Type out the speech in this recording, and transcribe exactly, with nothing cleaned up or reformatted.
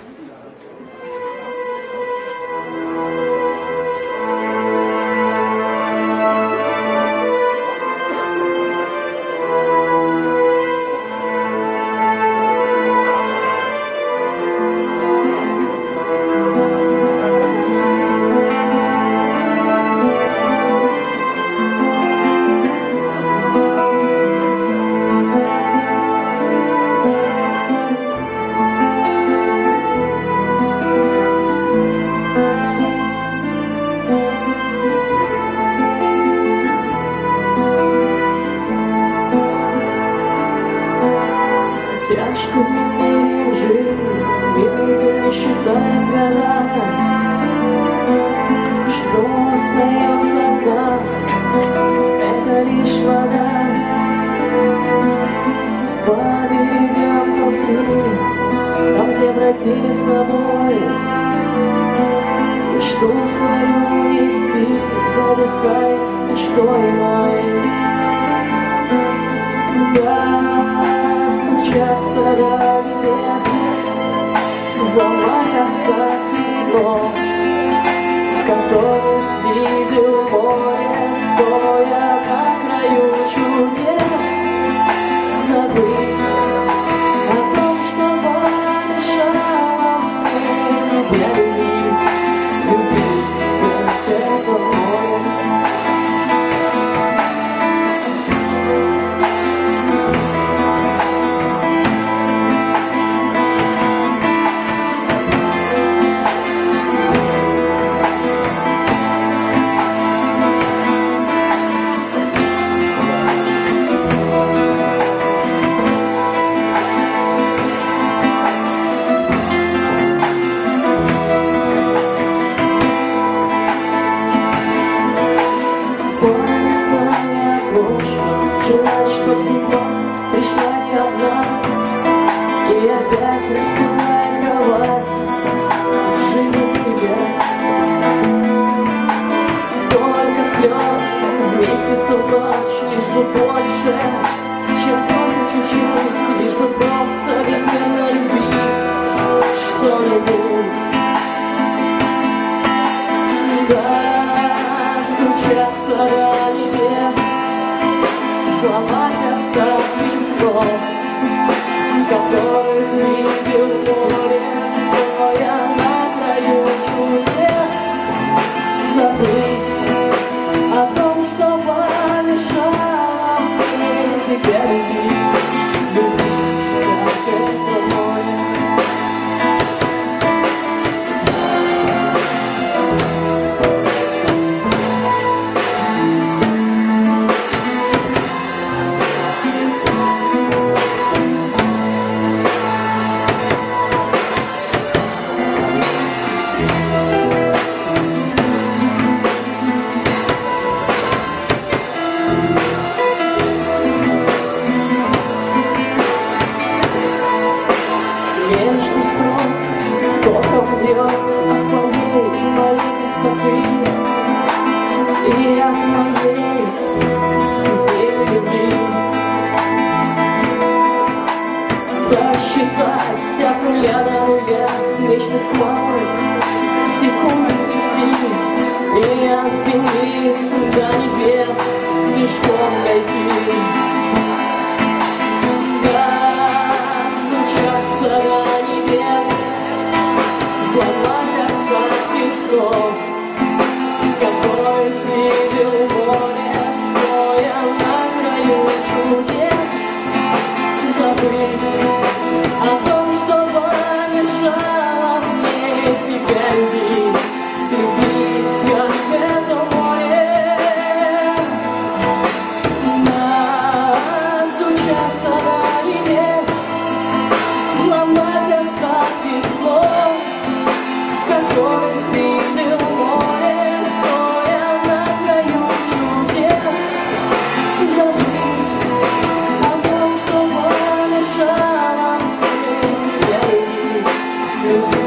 Тяжкую жизнь, минуты не считаем года. Что остается от нас, это лишь вода. По берегам ползти, там, где обратились с тобой, и что свою нести, задыхаясь мечтой моей. Да, стучаться до небес, взломать остатки снов, которых видел море, стоя на краю чудес. Забыть о том, что помешало мне тебя любить, любить, как это море. Желать, чтоб зима пришла не одна, и опять расстилая кровать, живет себя. Сколько слез вместится в ночь, лишь бы больше, чем только чуть-чуть, лишь бы просто безмерно любить что-нибудь. Да, стучаться до небес, сломать остатки снов, которых видел море, стоя на краю чудес. Забыть о том, что помешало мне тебя любить, любить, как это море. Между строк током бьет от твоей и моей пустоты, и от моей тебе любви. Сосчитать всякую ляду я, вечность мой, секунды свести, и от земли до небес мешком дойти. Сломать остатки снов, которых видел море, стоя на краю чудес. Забыть о том, что помешало мне тебя любить, любить, как это море. Настучаться до небес, сломать остатки снов, которых видел море, стоя на краю чудес. Забыть о том, что помешало мне тебя любить, любить.